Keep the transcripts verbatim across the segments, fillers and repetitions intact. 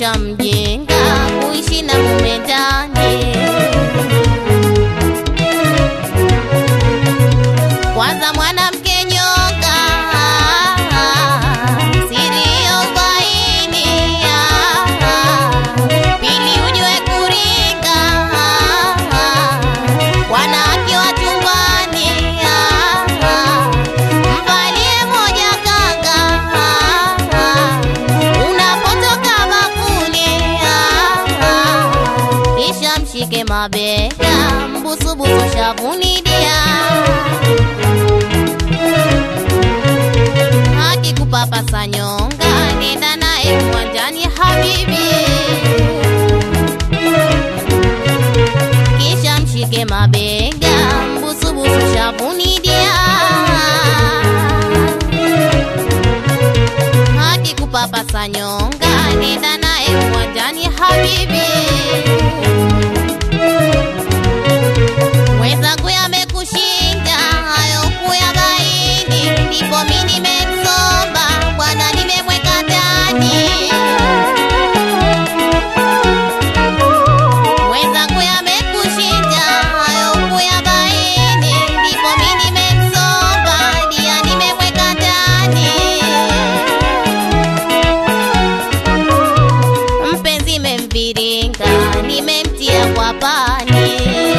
kisha mjenga kuishi na mume ndani. Kwanza mwanamke nyoka, siri ubaini. Pili ujue kuringa, wanawake wa chumbani. Mvalie moja kanga, unapotoka bakuli. Kisha mshike mabega, mbusubusu shavuni dia. Hakikupapasa nyonga, nenda nae uwanjani habibi. Kisha mshike mabega, mbusubusu shavuni dia. Hakikupapasa nyonga, nenda nae uwanjani habibi. Mwenzangu yamekushinda, hayo kuyabaini. Ndipo mimi nimemsomba, bwana nimemweka ndani. Mwenzangu yamekushinda, hayo kuyabaini. Ndipo mimi nimemsomba, dia nimemweka ndani. Mpenzi memviringa, nimemtia kwa pani.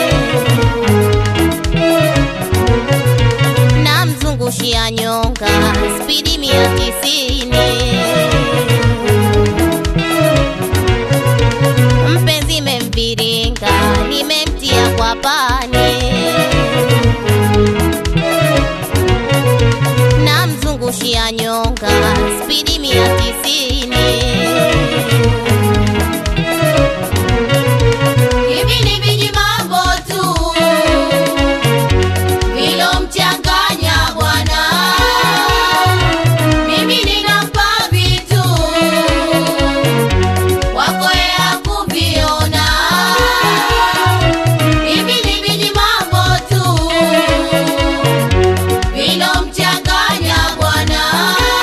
Namzungushia nyonga, spidi mia tisini. Mpenzi memviringa, nimemtia kwa pani. Namzungushia nyonga, spidi mia tisini. Hivi ni viji mambo tu vilomchanganya bwana. Mimi ninampa vitu wako ya kuviona. Hivi ni viji mambo tu vilomchanganya bwana.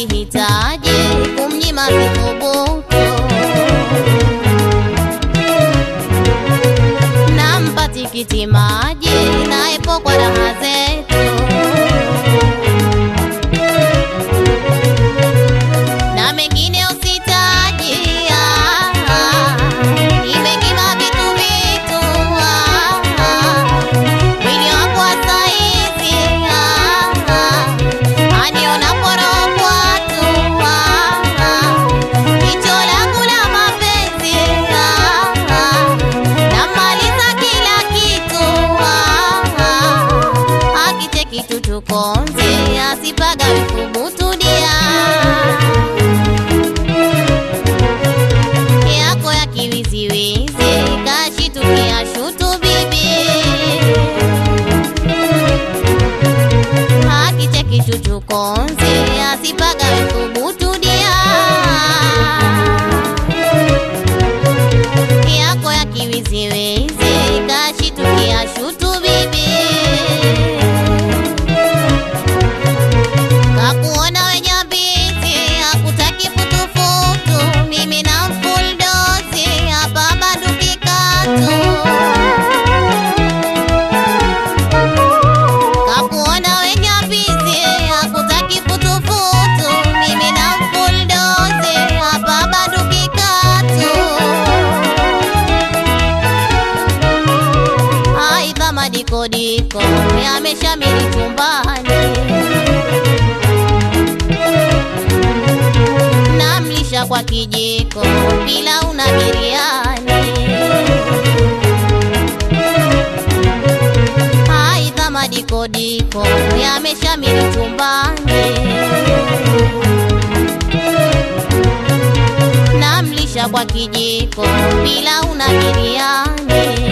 sihitaji kumnyima vithubutu. Nampa tikiti maji naepo kwa raha zetu. Na mengine usitaji, ah, ah, nimekima vitu vitu, ah, ah, mwili wako wa saizi, ah, ah, aniona porokwa tu, ah, ah, jicho langu la mapenzi, ah, ah, namaliza kila kitu, ah, ah, akite kitu tukonzi, asipaga vithubutu dia. Yako ya kiwiziwizi kashitukia shutu bibi. Akicheki chuchukonzi asipaga vithubutu dia. Yako ya kiwiziwizi kashitukia shutu bibi. Kakuona wenye biti hakutaki futufutu, mimi na full dozi hapa banduki katu. Kakuona wenye biti hakutaki futufutu, mimi na full dozi hapa banduki katu. Aidha madikodiko yameshamiri chumbani. Namlisha kwa kijiko bila una biriani. Aidha madikodiko yameshamiri chumbani. Namlisha kwa kijiko bila una biriani.